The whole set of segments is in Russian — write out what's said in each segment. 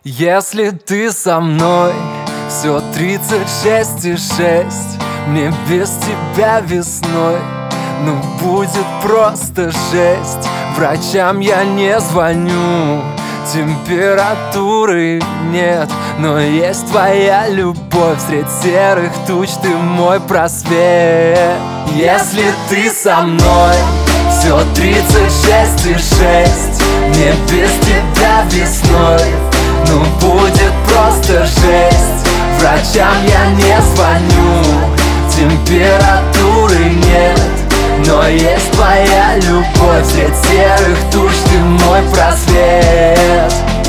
Если ты со мной, все 36,6. Мне без тебя весной, ну будет просто жесть. Врачам я не звоню, температуры нет, но есть твоя любовь. Средь серых туч ты мой просвет. Если ты со мной, все 36,6. Мне без тебя весной, ну будет просто жесть. Врачам я не звоню, температуры нет, но есть твоя любовь. Средь серых туч ты мой просвет.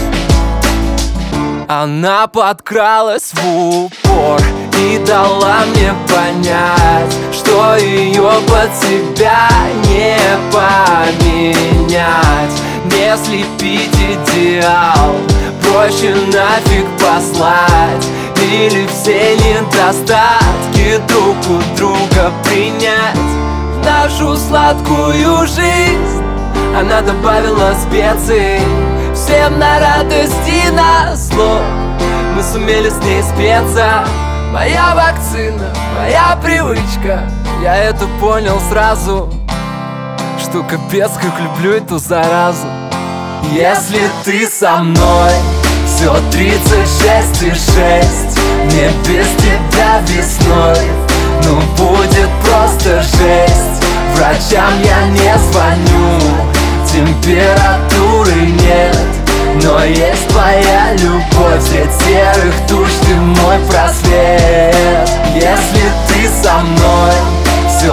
Она подкралась в упор и дала мне понять, что ее под себя не поменять. Не слепить идеал, проще нафиг послать, или все недостатки друг у друга принять. В нашу сладкую жизнь она добавила специй, всем на радость и на зло. Мы сумели с ней спеться. Моя вакцина, моя привычка. Я это понял сразу, что капец как люблю эту заразу. Если ты со мной, все 36,6. Мне без тебя весной, ну будет просто жесть. Врачам я не звоню, температуры нет, но есть твоя любовь. Средь серых туч ты мой просвет. Если ты со мной, все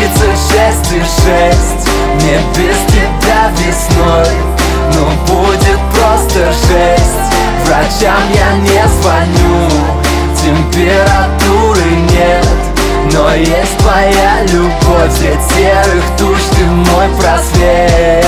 36,6. Мне без тебя весной, ну будет просто жесть. Врачам я не звоню, температуры нет, но есть твоя любовь. Средь серых туч ты мой просвет.